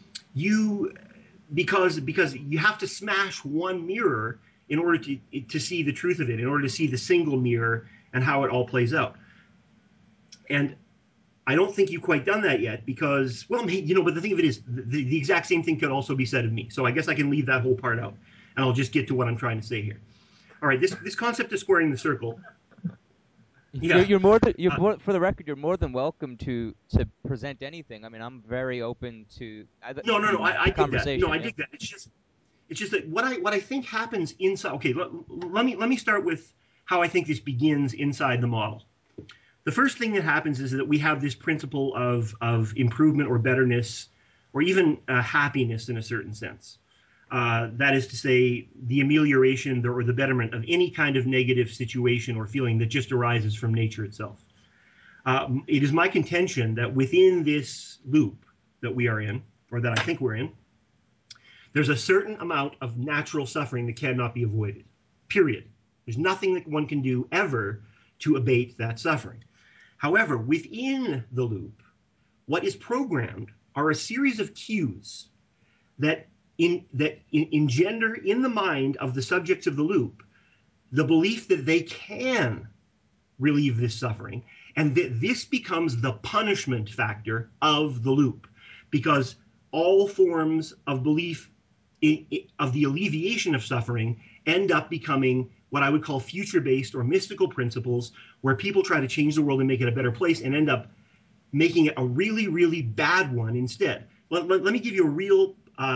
Because you have to smash one mirror in order to see the truth of it, in order to see the single mirror and how it all plays out. And I don't think you've quite done that yet because, well, but the thing of it is, the exact same thing could also be said of me. So I guess I can leave that whole part out, and I'll just get to what I'm trying to say here. All right, this concept of squaring the circle. Yeah. For the record, you're more than welcome to present anything. I mean, I'm very open to I dig that. No, I dig that. It's just that what I think happens inside. Okay, let me start with how I think this begins inside the model. The first thing that happens is that we have this principle of improvement or betterness, or even happiness in a certain sense. That is to say, the amelioration or the betterment of any kind of negative situation or feeling that just arises from nature itself. It is my contention that within this loop that we are in, or that I think we're in, there's a certain amount of natural suffering that cannot be avoided, period. There's nothing that one can do ever to abate that suffering. However, within the loop, what is programmed are a series of cues that engender in the mind of the subjects of the loop the belief that they can relieve this suffering, and that this becomes the punishment factor of the loop, because all forms of belief of the alleviation of suffering end up becoming what I would call future-based or mystical principles, where people try to change the world and make it a better place and end up making it a really, really bad one instead. Let me give you a real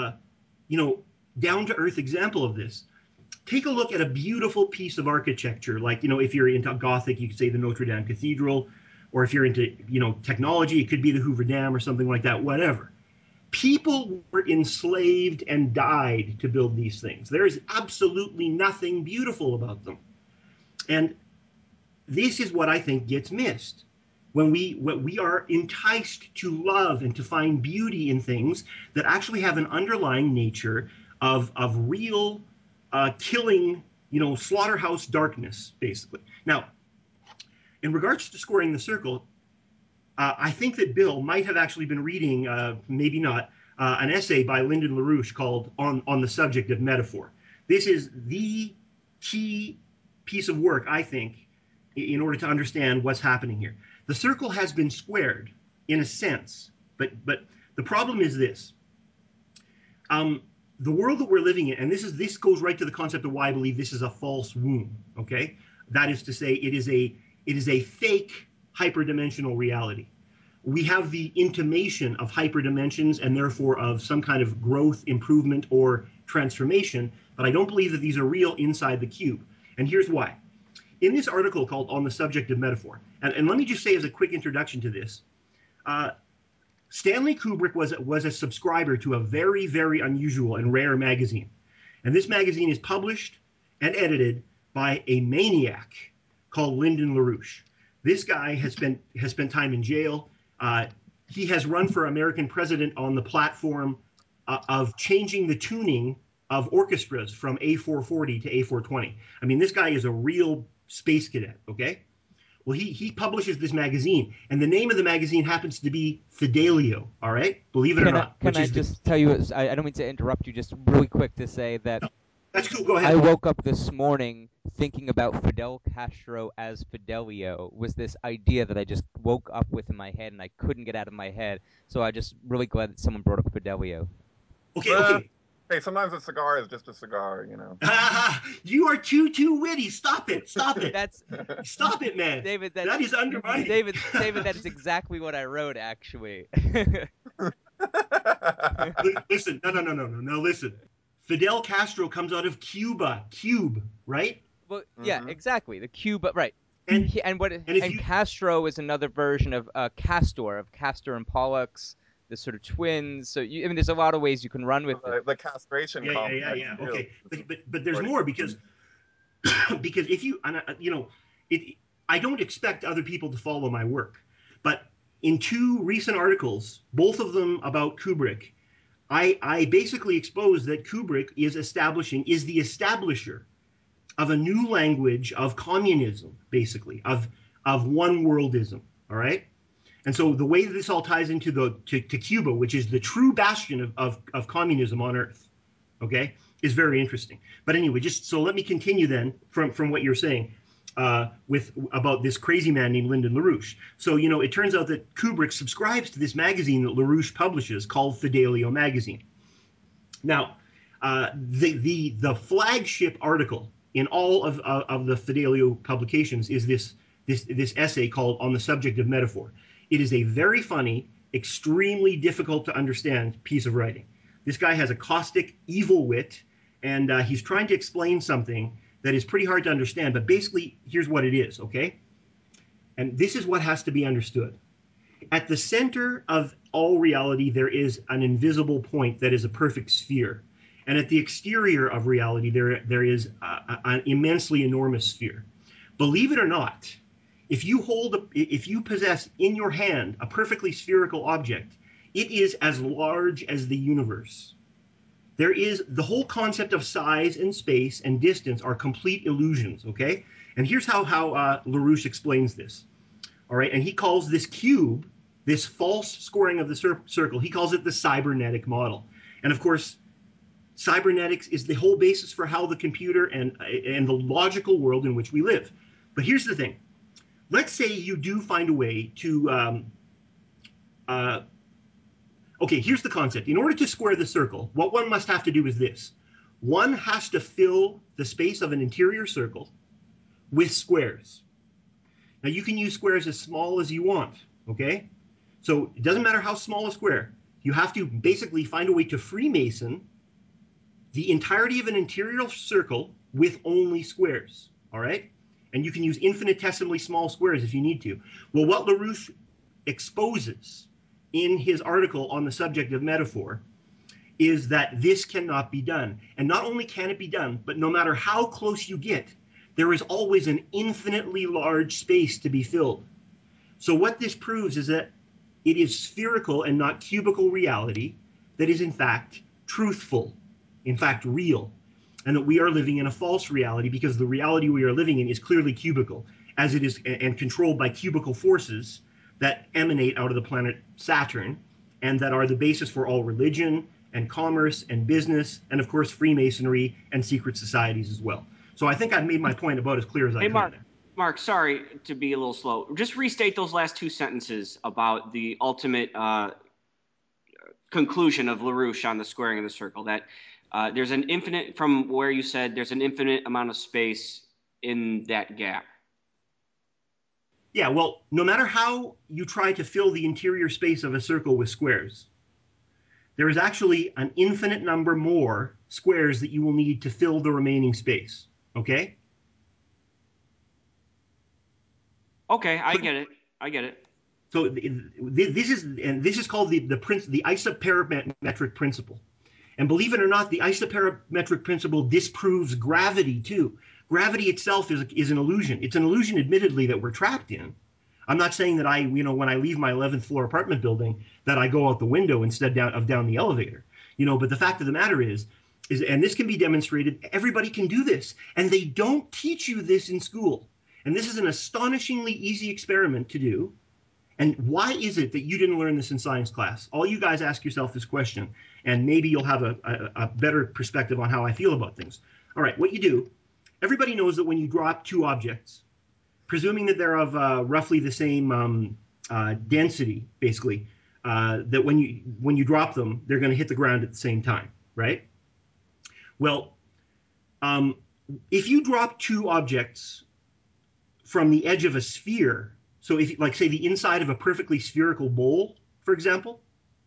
down-to-earth example of this. Take a look at a beautiful piece of architecture, like, if you're into Gothic, you could say the Notre Dame Cathedral, or if you're into, technology, it could be the Hoover Dam or something like that, whatever. People were enslaved and died to build these things. There is absolutely nothing beautiful about them. And this is what I think gets missed. When we are enticed to love and to find beauty in things that actually have an underlying nature of real killing, slaughterhouse darkness, basically. Now, in regards to squaring the circle, I think that Bill might have actually been reading, maybe not, an essay by Lyndon LaRouche called On the Subject of Metaphor. This is the key piece of work, I think, in order to understand what's happening here. The circle has been squared, in a sense, but the problem is this. The world that we're living in, and this goes right to the concept of why I believe this is a false womb, okay? That is to say, it is a fake hyperdimensional reality. We have the intimation of hyperdimensions and therefore of some kind of growth, improvement, or transformation, but I don't believe that these are real inside the cube. And here's why. In this article called On the Subject of Metaphor, and let me just say as a quick introduction to this, Stanley Kubrick was a subscriber to a very, very unusual and rare magazine. And this magazine is published and edited by a maniac called Lyndon LaRouche. This guy has spent time in jail. He has run for American president on the platform of changing the tuning of orchestras from A440 to A420. I mean, this guy is a real space cadet, okay? Well, he publishes this magazine, and the name of the magazine happens to be Fidelio. All right, believe it or not. Can I just tell you? I don't mean to interrupt you. Just really quick to say that That's cool. Go ahead. I woke up this morning thinking about Fidel Castro as Fidelio. Was this idea that I just woke up with in my head and I couldn't get out of my head. So I just really glad that someone brought up Fidelio. Okay. Hey, sometimes a cigar is just a cigar, you know. You are too witty. Stop it. Stop it. That's Stop it, man. David. That is undermining. David. That is exactly what I wrote, actually. Listen. No. Listen. Fidel Castro comes out of Cuba. Cube, right? Well, yeah, exactly. The Cuba, right? And Castro is another version of Castor and Pollux, the sort of twins. So there's a lot of ways you can run with it. The castration complex. Yeah. Okay, but there's more because if you I don't expect other people to follow my work, but in two recent articles, both of them about Kubrick, I basically exposed that Kubrick is the establisher of a new language of communism, basically of one worldism. All right. And so the way that this all ties into to Cuba, which is the true bastion of communism on Earth, okay, is very interesting. But anyway, just so let me continue then from what you're saying about this crazy man named Lyndon LaRouche. So, it turns out that Kubrick subscribes to this magazine that LaRouche publishes called Fidelio Magazine. Now, the flagship article in all of the Fidelio publications is this essay called On the Subject of Metaphor. It is a very funny, extremely difficult to understand piece of writing. This guy has a caustic, evil wit, and he's trying to explain something that is pretty hard to understand. But basically, here's what it is, okay? And this is what has to be understood. At the center of all reality, there is an invisible point that is a perfect sphere. And at the exterior of reality, there is an immensely enormous sphere. Believe it or not, if you possess in your hand a perfectly spherical object, it is as large as the universe. There is the whole concept of size and space and distance are complete illusions, okay? And here's how LaRouche explains this, all right? And he calls this cube, this false squaring of the circle, he calls it the cybernetic model. And of course, cybernetics is the whole basis for how the computer and the logical world in which we live. But here's the thing. Let's say you do find a way to okay, here's the concept. In order to square the circle, what one must have to do is this. One has to fill the space of an interior circle with squares. Now, you can use squares as small as you want, okay? So it doesn't matter how small a square. You have to basically find a way to Freemason the entirety of an interior circle with only squares, all right? And you can use infinitesimally small squares if you need to. Well, what LaRouche exposes in his article on the subject of metaphor is that this cannot be done. And not only can it be done, but no matter how close you get, there is always an infinitely large space to be filled. So what this proves is that it is spherical and not cubical reality that is in fact truthful, in fact real, and that we are living in a false reality because the reality we are living in is clearly cubical, as it is and controlled by cubical forces that emanate out of the planet Saturn and that are the basis for all religion and commerce and business and, of course, Freemasonry and secret societies as well. So I think I've made my point about as clear as I can. Mark, sorry to be a little slow. Just restate those last two sentences about the ultimate conclusion of LaRouche on the squaring of the circle, that there's an infinite, from where you said there's an infinite amount of space in that gap. Yeah, well, no matter how you try to fill the interior space of a circle with squares, there is actually an infinite number more squares that you will need to fill the remaining space, okay? Okay, I get it. So this is called the isoperimetric principle. And believe it or not, the isoperimetric principle disproves gravity too. Gravity itself is an illusion. It's an illusion, admittedly, that we're trapped in. I'm not saying that when I leave my 11th floor apartment building, that I go out the window instead of down the elevator. But the fact of the matter is, and this can be demonstrated, everybody can do this. And they don't teach you this in school. And this is an astonishingly easy experiment to do. And why is it that you didn't learn this in science class? All you guys ask yourself this question, and maybe you'll have a better perspective on how I feel about things. All right, what you do, everybody knows that when you drop two objects, presuming that they're of roughly the same density, basically, that when you drop them, they're going to hit the ground at the same time, right? Well, if you drop two objects from the edge of a sphere, so if, like, say, the inside of a perfectly spherical bowl, for example,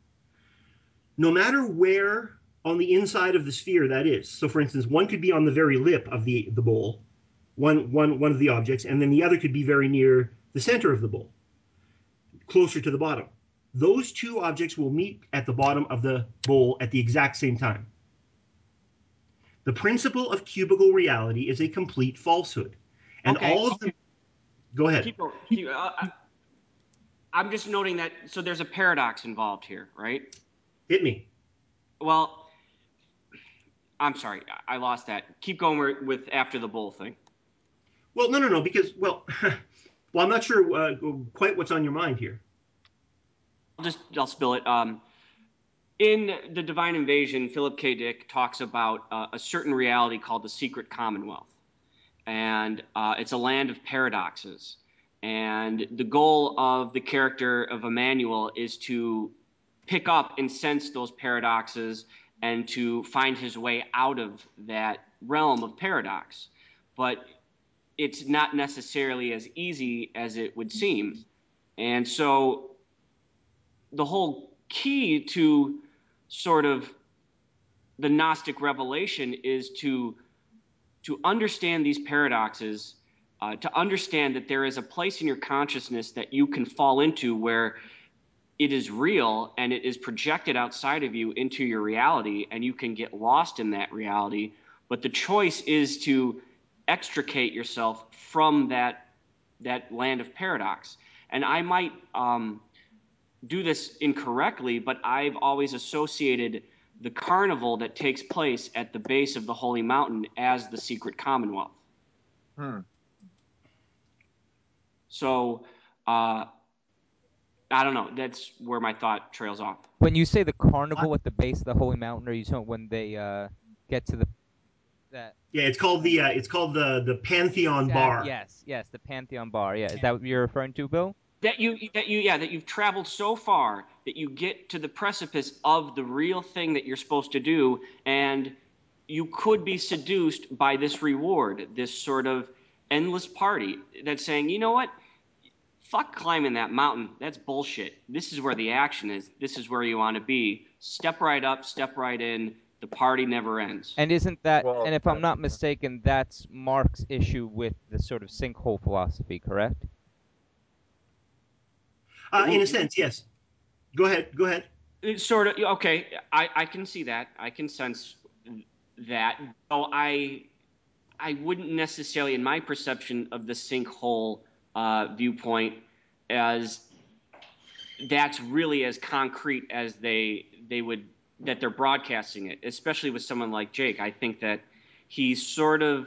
no matter where on the inside of the sphere that is, so for instance, one could be on the very lip of the bowl, one of the objects, and then the other could be very near the center of the bowl, closer to the bottom. Those two objects will meet at the bottom of the bowl at the exact same time. The principle of cubical reality is a complete falsehood. And all of them. Go ahead. Keep going. I'm just noting that, so there's a paradox involved here, right? Hit me. Well, I'm sorry, I lost that. Keep going with after the bowl thing. Well, no, because, well, I'm not sure quite what's on your mind here. I'll spill it. In The Divine Invasion, Philip K. Dick talks about a certain reality called the Secret Commonwealth. And it's a land of paradoxes. And the goal of the character of Emmanuel is to pick up and sense those paradoxes and to find his way out of that realm of paradox. But it's not necessarily as easy as it would seem. And so the whole key to sort of the Gnostic revelation is to understand these paradoxes, to understand that there is a place in your consciousness that you can fall into where it is real and it is projected outside of you into your reality, and you can get lost in that reality. But the choice is to extricate yourself from that land of paradox. And I might do this incorrectly, but I've always associated the carnival that takes place at the base of the Holy Mountain as the Secret Commonwealth. So, I don't know. That's where my thought trails off. When you say the carnival at the base of the Holy Mountain, are you talking when they get to that? Yeah, it's called the Pantheon Bar. Yes, the Pantheon Bar. Yeah, is that what you're referring to, Bill? That you've traveled so far that you get to the precipice of the real thing that you're supposed to do, and you could be seduced by this reward, this sort of endless party that's saying, you know what? Fuck climbing that mountain. That's bullshit. This is where the action is. This is where you want to be. Step right up, step right in. The party never ends. And isn't that, and if I'm not mistaken, that's Mark's issue with the sort of sinkhole philosophy, correct? In a sense, yes. Go ahead. It's sort of, okay, I can see that. I can sense that. Though I wouldn't necessarily, in my perception of the sinkhole viewpoint, as that's really as concrete as they would, that they're broadcasting it, especially with someone like Jake. I think that he's sort of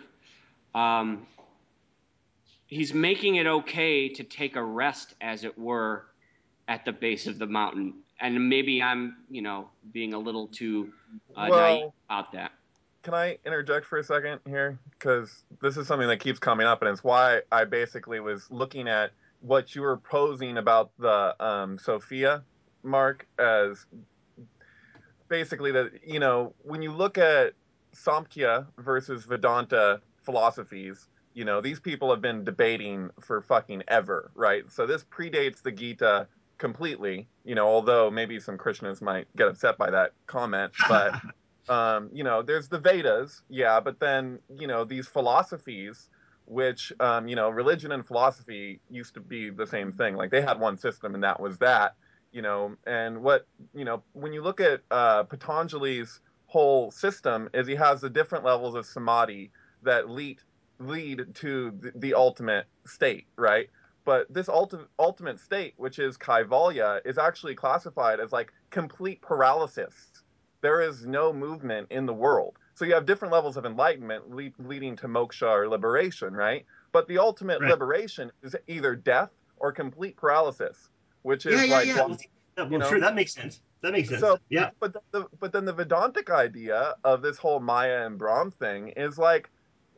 he's making it okay to take a rest, as it were, at the base of the mountain. And maybe I'm, being a little too naive about that. Can I interject for a second here? Because this is something that keeps coming up, and it's why I basically was looking at what you were posing about the Sophia, Mark, as basically that, when you look at Samkhya versus Vedanta philosophies, these people have been debating for fucking ever, right? So this predates the Gita completely, although maybe some Krishnas might get upset by that comment, but there's the Vedas, yeah, but then, these philosophies, which, religion and philosophy used to be the same thing. Like, they had one system, and that was that, and what, when you look at Patanjali's whole system, is he has the different levels of samadhi that lead to the ultimate state, right? But this ultimate state, which is kaivalya, is actually classified as like complete paralysis. There is no movement in the world. So you have different levels of enlightenment leading to moksha or liberation, right? But the ultimate Right. liberation is either death or complete paralysis, which Yeah, is yeah, like, yeah. well, Well, you know, sure, that makes sense. That makes sense. so, Yeah. but then the Vedantic idea of this whole Maya and Brahm thing is like,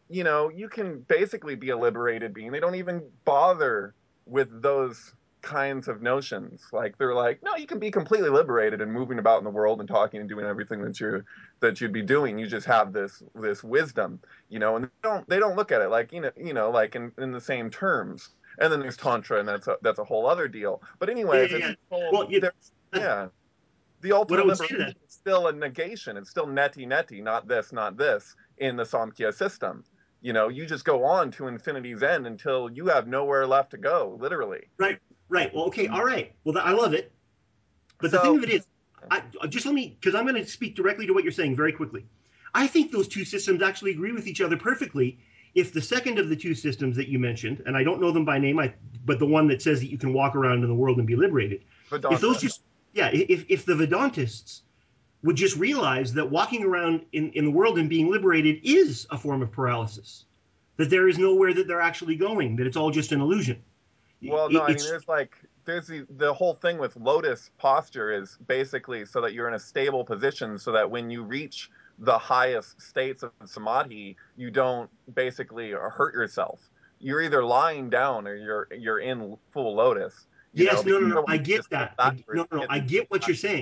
you can basically be a liberated being. They don't even bother with those kinds of notions. Like they're like, no, you can be completely liberated and moving about in the world and talking and doing everything that you'd be doing. You just have this wisdom, and they don't look at it like like in the same terms. And then there's tantra, and that's a whole other deal. But Yeah, anyways, yeah, it's yeah. whole, Well, yeah, there's that- yeah. The what I ultimate would say to liberation that. is still a negation. It's still neti neti, not this, in the Samkhya system. You just go on to infinity's end until you have nowhere left to go, literally. Right, right. Well, okay, all right. Well, I love it. But the thing So, of it is, just let me, because I'm going to speak directly to what you're saying very quickly. I think those two systems actually agree with each other perfectly. If the second of the two systems that you mentioned, and I don't know them by name, but the one that says that you can walk around in the world and be liberated, if those Vedanta. just, yeah, if the Vedantists would just realize that walking around in the world and being liberated is a form of paralysis, that there is nowhere that they're actually going, that it's all just an illusion. Well, no, I mean, It's there's the whole thing with lotus posture is basically so that you're in a stable position so that when you reach the highest states of samadhi, you don't basically hurt yourself. You're either lying down or you're in full lotus, yes, no, because no, no. I otherwise you get just fall that. backwards No, no, no. and I get get what you're saying.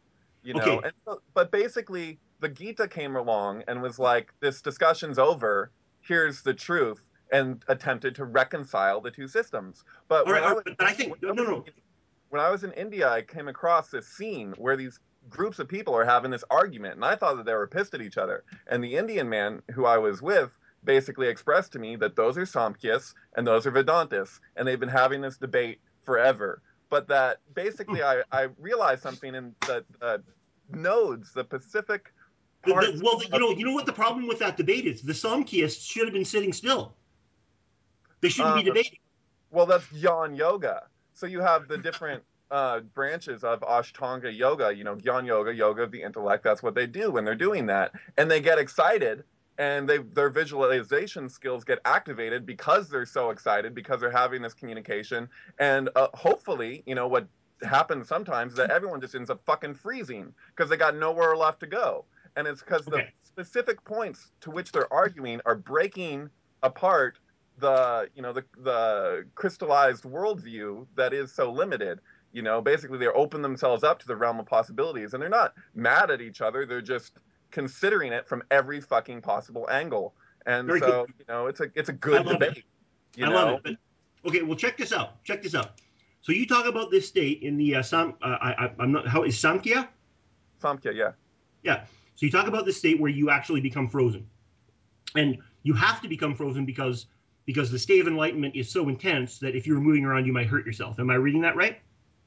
Okay, And so, but basically the Gita came along and was like, this discussion's over, here's the truth, and attempted to reconcile the two systems. But all right, when all I right. was But I think when no, I no, was no. when I was in India, I came across this scene where these groups of people are having this argument, and I thought that they were pissed at each other. And the Indian man who I was with basically expressed to me that those are Samkhyas and those are Vedantists, and they've been having this debate forever. But that basically I realized something in that nodes, the Pacific parts Well, of, you know what the problem with that debate is? The Samkhyists should have been sitting still. They shouldn't be debating. well, that's Gyan Yoga. So you have the different branches of Ashtanga Yoga, Gyan Yoga, yoga of the intellect. That's what they do when they're doing that. And they get excited and their visualization skills get activated because they're so excited, because they're having this communication. And hopefully, what happens sometimes is that everyone just ends up fucking freezing because they got nowhere left to go. And it's because the Okay. specific points to which they're arguing are breaking apart the crystallized worldview that is so limited. Basically they open themselves up to the realm of possibilities, and they're not mad at each other. They're just considering it from every fucking possible angle. And Very cool. so, it's a I good love it. debate. I love it. But okay, well, check this out. Check this out. So you talk about this state in the I'm not how is Samkhya? Samkhya, yeah. Yeah. So you talk about this state where you actually become frozen, and you have to become frozen because the state of enlightenment is so intense that if you were moving around, you might hurt yourself. Am I reading that right?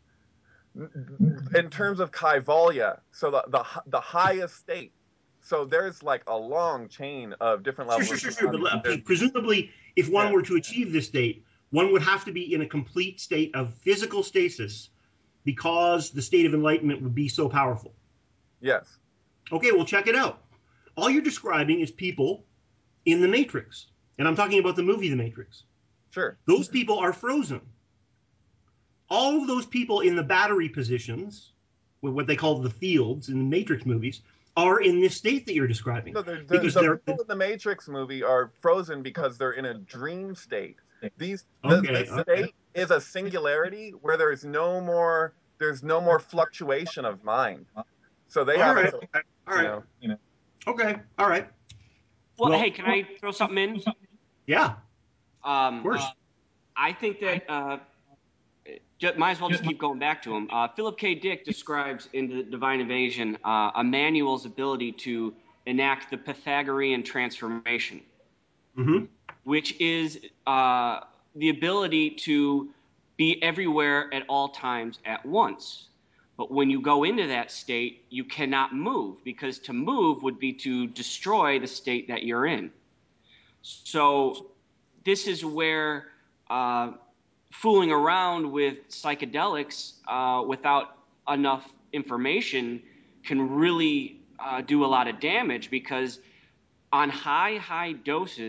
In terms of Kaivalya, so the highest state. So there's like a long chain of different Sure, levels sure, of sure, sure. But samadhi. presumably, if one Yeah. were to achieve this state, one would have to be in a complete state of physical stasis because the state of enlightenment would be so powerful. Yes. Okay, well, check it out. All you're describing is people in the Matrix. And I'm talking about the movie The Matrix. Sure. Those people are frozen. All of those people in the battery positions, with what they call the fields in the Matrix movies, are in this state that you're describing. So Because the they're people in the Matrix movie are frozen because they're in a dream state. okay. This state is a singularity where there's no more fluctuation of mind. So they All have right. a, All right. Okay. All right. Well, Well, hey, can I throw something in? yeah, of course. I think that might as well just keep going back to him. Philip K. Dick describes in The Divine Invasion Emmanuel's ability to enact the Pythagorean transformation, Mm-hmm. which is the ability to be everywhere at all times at once. But when you go into that state, you cannot move, because to move would be to destroy the state that you're in. So this is where fooling around with psychedelics without enough information can really do a lot of damage, because on high doses,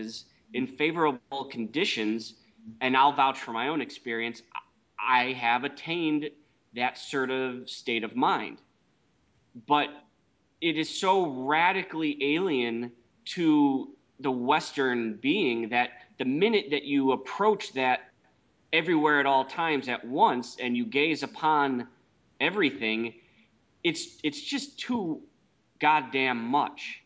in favorable conditions, and I'll vouch for my own experience, I have attained that sort of state of mind. But it is so radically alien to the Western being that the minute that you approach that everywhere at all times at once and you gaze upon everything, it's just too goddamn much.